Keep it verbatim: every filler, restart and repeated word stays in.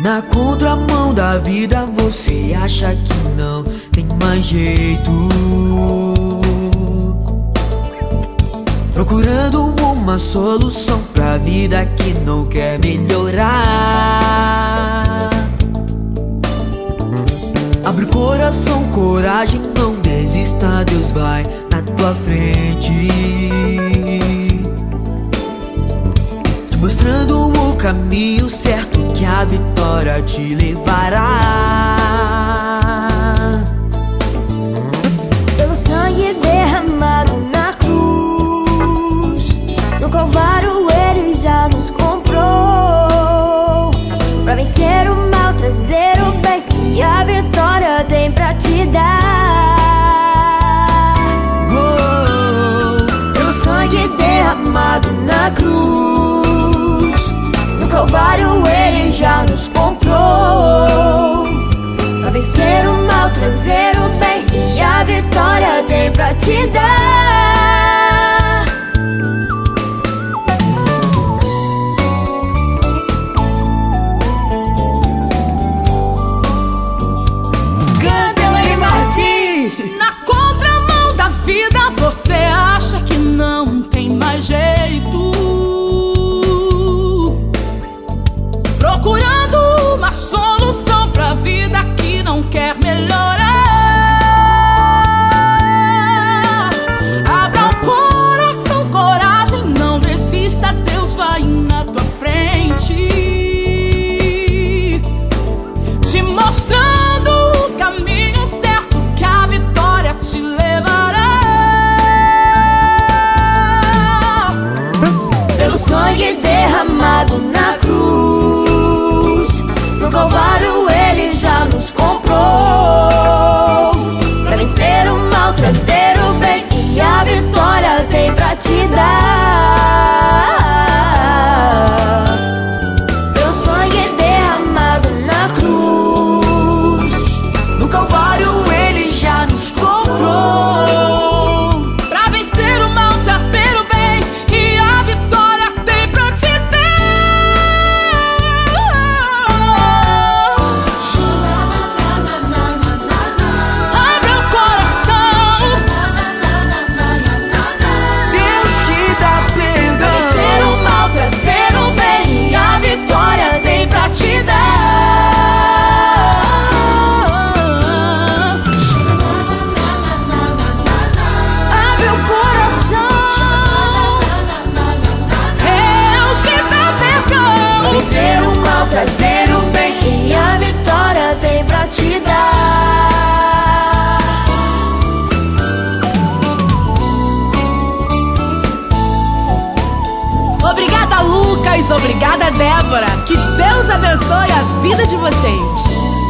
Na contramão da vida você acha que não tem mais jeito, procurando uma solução pra vida que não quer melhorar. Abre o coração, coragem, não desista, Deus vai na tua frente, te mostrando o caminho certo que a vitória te levará. Pelo sangue derramado na cruz, no Calvário ele já nos comprou, pra vencer o mal, trazer o bem que a vitória tem pra te dar. Oh, pelo sangue derramado na cruz, no Calvário ele já nos comprou, pra vencer o mal, trazer o bem e a vitória tem pra te dar. Canta, Elaine Martins! Na contramão da vida você acha que não tem mais jeito, procurando uma solução pra vida que não quer melhorar. Abra o coração, coragem, não desista, Deus vai na tua frente, te mostrando o caminho certo que a vitória te levará. Pelo sangue derramado na cruz, no Calvário ele já nos comprou, pra vencer o mal, trazer o bem e a vitória tem pra te dar. Pelo sangue derramado na cruz, No Calvário ele já nos comprou, Pra vencer o mal, trazer o bem e a vitória tem pra te dar. Abre o coração, Deus te dá perdão. vencer o mal, trazer o bem e a vitória tem pra te dar. Abre o coração, Deus te dá perdão. vencer o mal, trazer o bem e a vitória tem pra te dar. Obrigada, Lucas. Obrigada, Débora. Que Deus abençoe a vida de vocês.